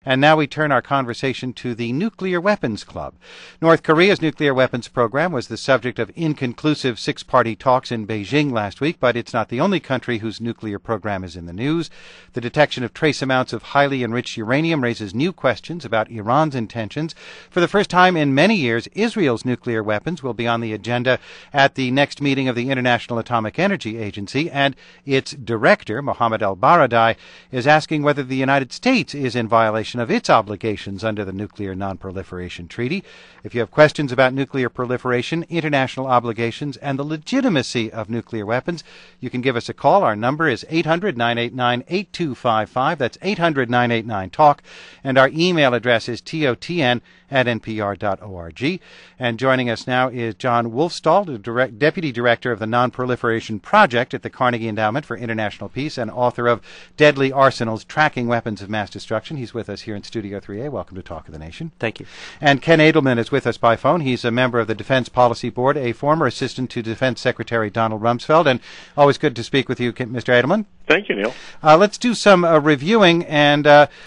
And now we turn our conversation to the Nuclear Weapons Club. North Korea's nuclear weapons program was the subject of inconclusive six-party talks in Beijing last week, but it's not the only country whose nuclear program is in the news. The detection of trace amounts of highly enriched uranium raises new questions about Iran's intentions. For the first time in many years, Israel's nuclear weapons will be on the agenda at the next meeting of the International Atomic Energy Agency, and its director, Mohammed al-Baradei, is asking whether the United States is in violation of its obligations under the Nuclear Non-Proliferation Treaty. If you have questions about nuclear proliferation, international obligations, and the legitimacy of nuclear weapons, you can give us a call. Our number is 800-989-8255. That's 800-989-TALK. And our email address is totn@npr.org. And joining us now is John Wolfstall, the Deputy Director of the Non-Proliferation Project at the Carnegie Endowment for International Peace and author of Deadly Arsenals, Tracking Weapons of Mass Destruction. He's with us here in Studio 3A. Welcome to Talk of the Nation. Thank you. And Ken Edelman is with us by phone. He's a member of the Defense Policy Board, a former assistant to Defense Secretary Donald Rumsfeld, and always good to speak with you, Mr. Edelman. Thank you, Neil. Let's do some reviewing. And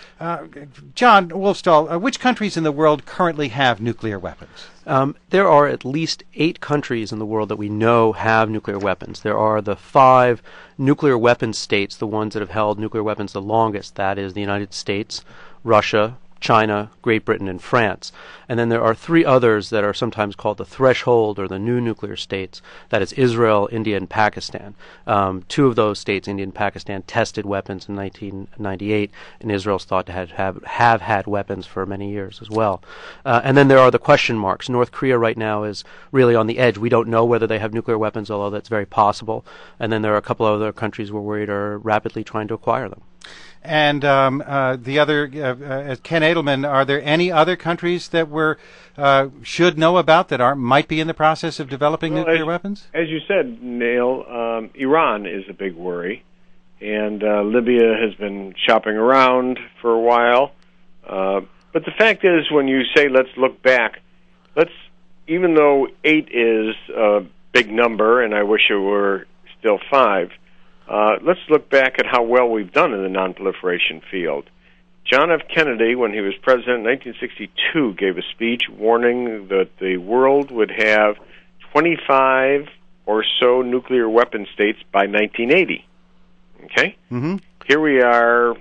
John Wolfstall, which countries in the world currently have nuclear weapons? There are at least 8 countries in the world that we know have nuclear weapons. There are the 5 nuclear weapons states, the ones that have held nuclear weapons the longest. That is the United States, Russia, China, Great Britain, and France. And then there are 3 others that are sometimes called the threshold or the new nuclear states. That is Israel, India, and Pakistan. 2 of those states, India and Pakistan, tested weapons in 1998, and Israel's thought to have had weapons for many years as well. And then there are the question marks. North Korea right now is really on the edge. We don't know whether they have nuclear weapons, although that's very possible. And then there are a couple of other countries we're worried are rapidly trying to acquire them. And the other, Ken Edelman, are there any other countries that we should know about that might be in the process of developing nuclear weapons? As you said, Neil, Iran is a big worry, and Libya has been shopping around for a while. But the fact is, when you say let's look back, even though 8 is a big number, and I wish it were still 5. Let's look back at how well we've done in the non-proliferation field. John F. Kennedy, when he was president in 1962, gave a speech warning that the world would have 25 or so nuclear weapon states by 1980. Okay? Mm-hmm. Here we are,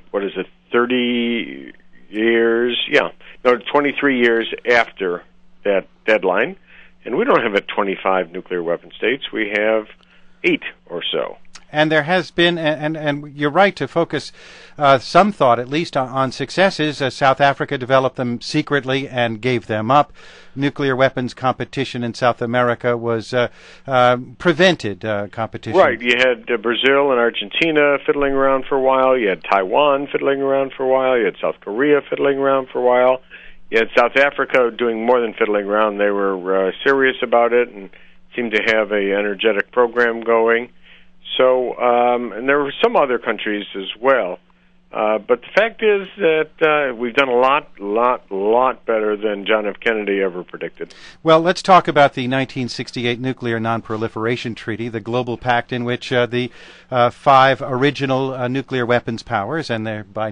30 years? 23 years after that deadline, and we don't have 25 nuclear weapon states. We have 8 or so. And there has been, and you're right to focus some thought, at least, on successes. South Africa developed them secretly and gave them up. Nuclear weapons competition in South America was prevented competition. Right. You had Brazil and Argentina fiddling around for a while. You had Taiwan fiddling around for a while. You had South Korea fiddling around for a while. You had South Africa doing more than fiddling around. They were serious about it and seemed to have an energetic program going. So, and there were some other countries as well. But the fact is that we've done a lot better than John F. Kennedy ever predicted. Well, let's talk about the 1968 Nuclear Non-Proliferation Treaty, the global pact in which the 5 original nuclear weapons powers, and they're by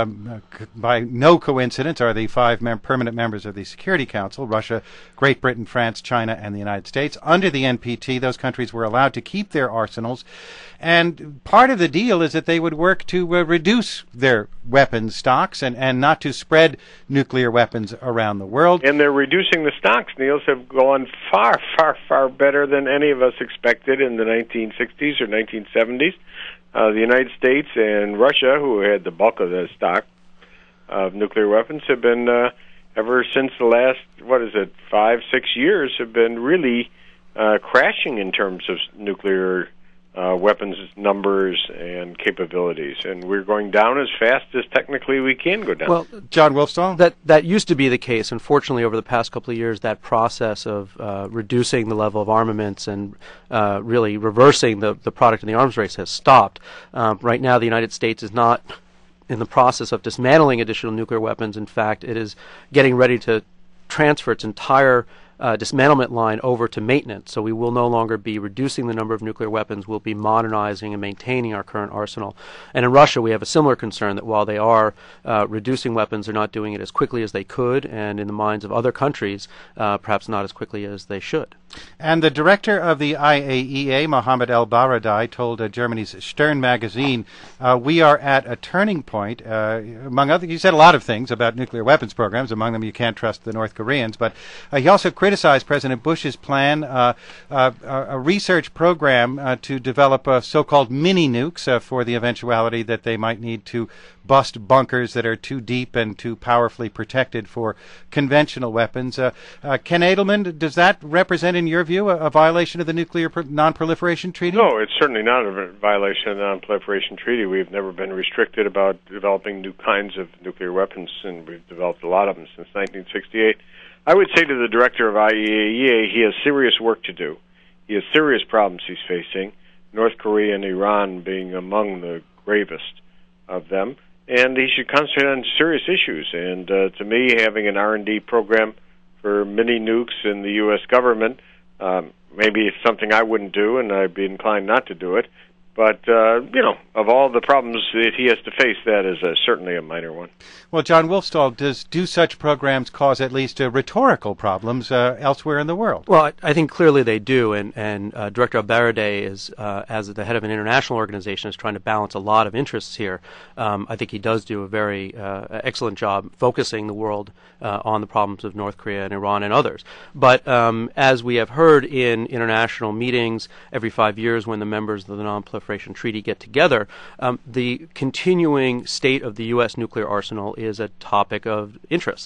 no coincidence are the 5 permanent members of the Security Council, Russia, Great Britain, France, China, and the United States. Under the NPT, those countries were allowed to keep their arsenals, and part of the deal is that they would work to reduce their weapons stocks and not to spread nuclear weapons around the world. And they're reducing the stocks. Niels have gone far, far, far better than any of us expected in the 1960s or 1970s. The United States and Russia, who had the bulk of the stock of nuclear weapons, have been, ever since the last, 5-6 years, have been really crashing in terms of nuclear weapons numbers and capabilities, and we're going down as fast as technically we can go down. Well, John Wolfstall? That used to be the case. Unfortunately, over the past couple of years, that process of reducing the level of armaments and really reversing the product in the arms race has stopped. Right now, the United States is not in the process of dismantling additional nuclear weapons. In fact, it is getting ready to transfer its entire dismantlement line over to maintenance. So we will no longer be reducing the number of nuclear weapons. We'll be modernizing and maintaining our current arsenal. And in Russia, we have a similar concern that while they are reducing weapons, they're not doing it as quickly as they could, and in the minds of other countries, perhaps not as quickly as they should. And the director of the IAEA, Mohammed El-Baradei, told Germany's Stern magazine, we are at a turning point. Among other, he said a lot of things about nuclear weapons programs. Among them, you can't trust the North Koreans. But he also criticized President Bush's plan, a research program to develop so-called mini nukes for the eventuality that they might need to bust bunkers that are too deep and too powerfully protected for conventional weapons. Ken Edelman, does that represent, in your view, a violation of the Nuclear Non-Proliferation Treaty? No, it's certainly not a violation of the Non-Proliferation Treaty. We've never been restricted about developing new kinds of nuclear weapons, and we've developed a lot of them since 1968. I would say to the director of IAEA, he has serious work to do. He has serious problems he's facing, North Korea and Iran being among the gravest of them. And he should concentrate on serious issues. And to me, having an R&D program for mini nukes in the U.S. government, maybe it's something I wouldn't do, and I'd be inclined not to do it. But, of all the problems that he has to face, that is certainly a minor one. Well, John Wolfstall, do such programs cause at least rhetorical problems elsewhere in the world? Well, I think clearly they do, and Director El-Baradei is, as the head of an international organization, is trying to balance a lot of interests here. I think he does do a very excellent job focusing the world on the problems of North Korea and Iran and others. But as we have heard in international meetings every 5 years when the members of the Non-Proliferation Treaty get together, the continuing state of the U.S. nuclear arsenal is a topic of interest.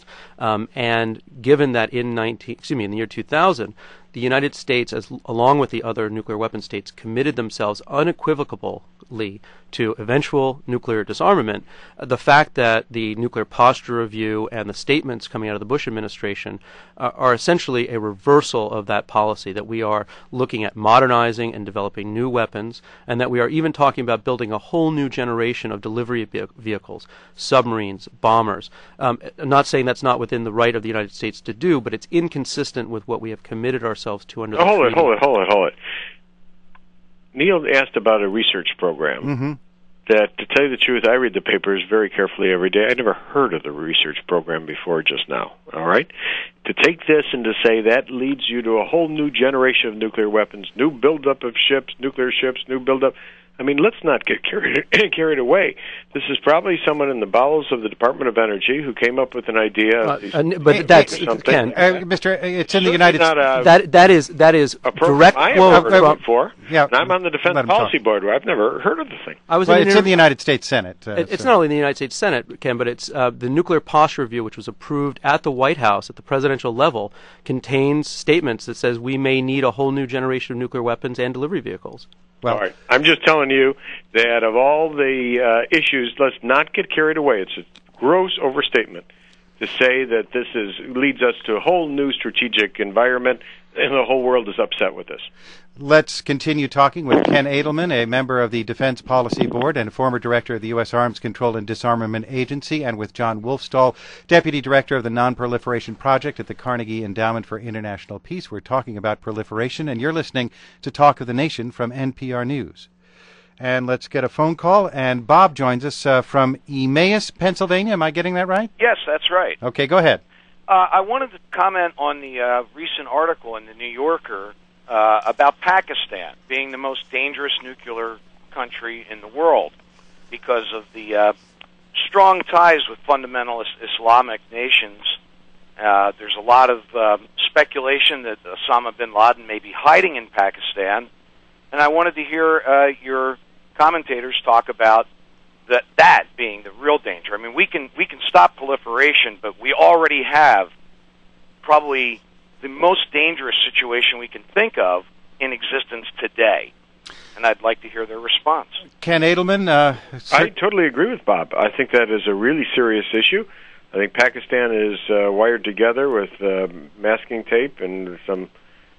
And given that in the year 2000, the United States, along with the other nuclear weapon states, committed themselves unequivocally to eventual nuclear disarmament, the fact that the Nuclear Posture Review and the statements coming out of the Bush administration are essentially a reversal of that policy, that we are looking at modernizing and developing new weapons, and that we are even talking about building a whole new generation of delivery vehicles, submarines, bombers. I'm not saying that's not within the right of the United States to do, but it's inconsistent with what we have committed ourselves to under the treaty. Hold it. Neil asked about a research program. Mm-hmm. That, to tell you the truth, I read the papers very carefully every day. I never heard of the research program before just now, all right? To take this and to say that leads you to a whole new generation of nuclear weapons, new buildup of ships, nuclear ships, new buildup. I mean, let's not get carried away. This is probably someone in the bowels of the Department of Energy who came up with an idea. But that's Ken, Mr. It's in the United States. That is direct I quote haven't heard it before. Yeah, and I'm on the Defense Policy Board, where I've never heard of the thing. It's in the United States Senate. It's not only in the United States Senate, Ken, but it's the Nuclear Posture Review, which was approved at the White House at the presidential level, contains statements that says we may need a whole new generation of nuclear weapons and delivery vehicles. Well, all right. I'm just telling you that of all the issues, let's not get carried away. It's a gross overstatement to say that this leads us to a whole new strategic environment, and the whole world is upset with this. Let's continue talking with Ken Edelman, a member of the Defense Policy Board and a former director of the U.S. Arms Control and Disarmament Agency, and with John Wolfstall, Deputy Director of the Non-Proliferation Project at the Carnegie Endowment for International Peace. We're talking about proliferation, and you're listening to Talk of the Nation from NPR News. And let's get a phone call, and Bob joins us from Emmaus, Pennsylvania. Am I getting that right? Yes, that's right. Okay, go ahead. I wanted to comment on the recent article in the New Yorker about Pakistan being the most dangerous nuclear country in the world because of the strong ties with fundamentalist Islamic nations. There's a lot of speculation that Osama bin Laden may be hiding in Pakistan, and I wanted to hear your commentators talk about that being the real danger. I mean, we can stop proliferation, but we already have probably the most dangerous situation we can think of in existence today. And I'd like to hear their response. Ken Edelman? I totally agree with Bob. I think that is a really serious issue. I think Pakistan is wired together with masking tape and some,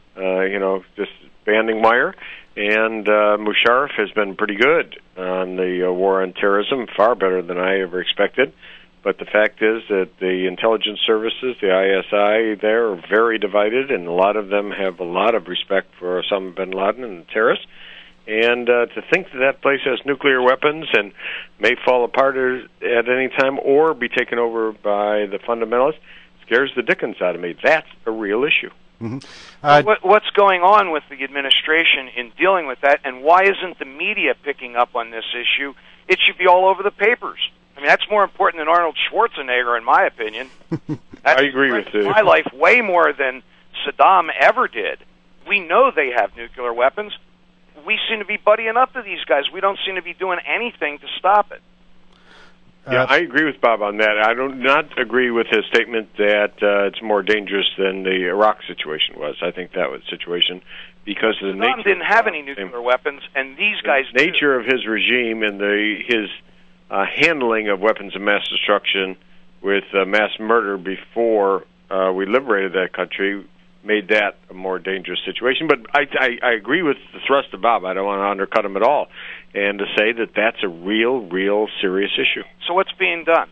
just banding wire. And Musharraf has been pretty good on the war on terrorism, far better than I ever expected. But the fact is that the intelligence services, the ISI, there are very divided, and a lot of them have a lot of respect for Osama bin Laden and the terrorists. And to think that that place has nuclear weapons and may fall apart at any time or be taken over by the fundamentalists scares the dickens out of me. That's a real issue. Mm-hmm. What's going on with the administration in dealing with that, and why isn't the media picking up on this issue? It should be all over the papers. I mean, that's more important than Arnold Schwarzenegger, in my opinion. I agree with you. My life way more than Saddam ever did. We know they have nuclear weapons. We seem to be buddying up to these guys. We don't seem to be doing anything to stop it. Yeah, I agree with Bob on that. I do not agree with his statement that it's more dangerous than the Iraq situation was. I think that was the situation because of the nature. Saddam didn't have any nuclear weapons, and these guys the nature of his regime and his handling of weapons of mass destruction with mass murder before we liberated that country made that a more dangerous situation. But I agree with the thrust of Bob. I don't want to undercut him at all. And to say that that's a real serious issue. So what's being done?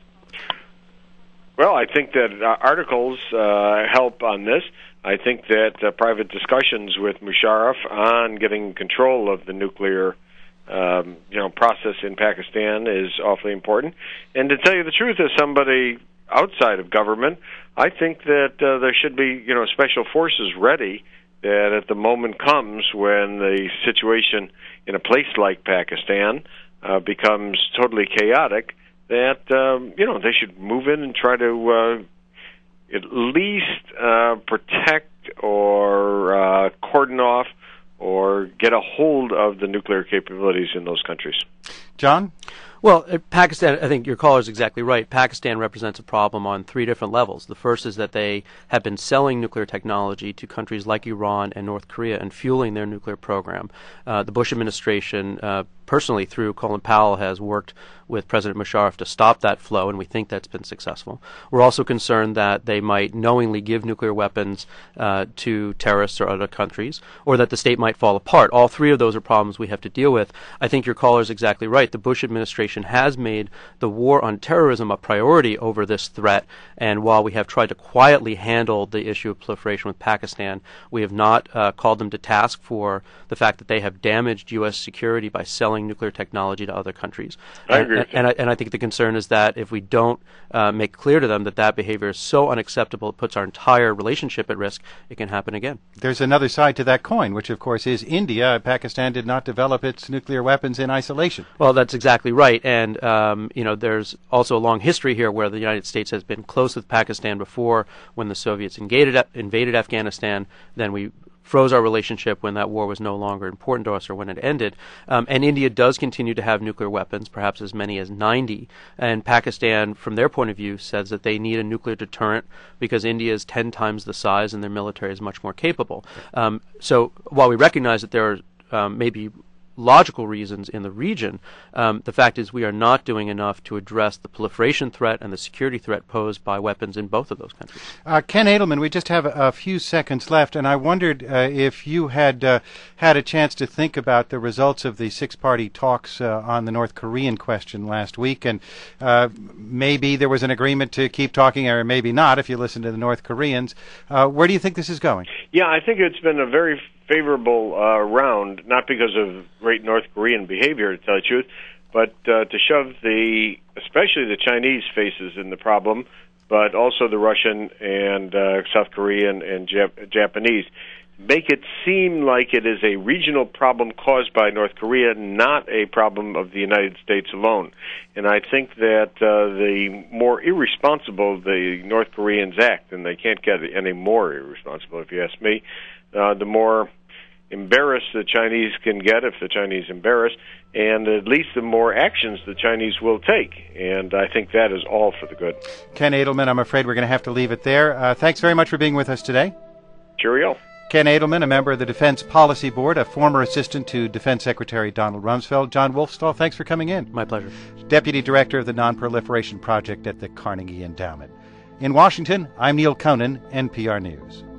Well, I think that articles help on this. I think that private discussions with Musharraf on getting control of the nuclear process in Pakistan is awfully important. And to tell you the truth, as somebody outside of government, I think that there should be special forces ready that at the moment comes when the situation in a place like Pakistan becomes totally chaotic, that they should move in and try to at least protect or cordon off or get a hold of the nuclear capabilities in those countries. John? Well, Pakistan, I think your caller is exactly right. Pakistan represents a problem on three different levels. The first is that they have been selling nuclear technology to countries like Iran and North Korea and fueling their nuclear program. The Bush administration, personally through Colin Powell, has worked with President Musharraf to stop that flow, and we think that's been successful. We're also concerned that they might knowingly give nuclear weapons to terrorists or other countries, or that the state might fall apart. All three of those are problems we have to deal with. I think your caller is exactly right. The Bush administration has made the war on terrorism a priority over this threat, and while we have tried to quietly handle the issue of proliferation with Pakistan, we have not called them to task for the fact that they have damaged U.S. security by selling nuclear technology to other countries. I agree with you. And I think the concern is that if we don't make clear to them that that behavior is so unacceptable, it puts our entire relationship at risk, it can happen again. There's another side to that coin, which of course is India. Pakistan did not develop its nuclear weapons in isolation. Well, that's exactly right. And, there's also a long history here where the United States has been close with Pakistan before when the Soviets invaded Afghanistan. Then we froze our relationship when that war was no longer important to us or when it ended. And India does continue to have nuclear weapons, perhaps as many as 90. And Pakistan, from their point of view, says that they need a nuclear deterrent because India is 10 times the size and their military is much more capable. So while we recognize that there are maybe logical reasons in the region, the fact is we are not doing enough to address the proliferation threat and the security threat posed by weapons in both of those countries. Ken Edelman, we just have a few seconds left, and I wondered if you had had a chance to think about the results of the six-party talks on the North Korean question last week, and maybe there was an agreement to keep talking, or maybe not if you listen to the North Koreans. Where do you think this is going? Yeah, I think it's been a very favorable round, not because of great North Korean behavior, to tell you the truth, but to shove especially the Chinese faces in the problem, but also the Russian and South Korean and Japanese. Make it seem like it is a regional problem caused by North Korea, not a problem of the United States alone. And I think that the more irresponsible the North Koreans act, and they can't get any more irresponsible if you ask me, the more embarrassed the Chinese can get if the Chinese embarrass, and at least the more actions the Chinese will take. And I think that is all for the good. Ken Edelman, I'm afraid we're going to have to leave it there. Thanks very much for being with us today. Cheerio. Ken Edelman, a member of the Defense Policy Board, a former assistant to Defense Secretary Donald Rumsfeld. John Wolfstall, thanks for coming in. My pleasure. Deputy Director of the Non-Proliferation Project at the Carnegie Endowment. In Washington, I'm Neil Conan, NPR News.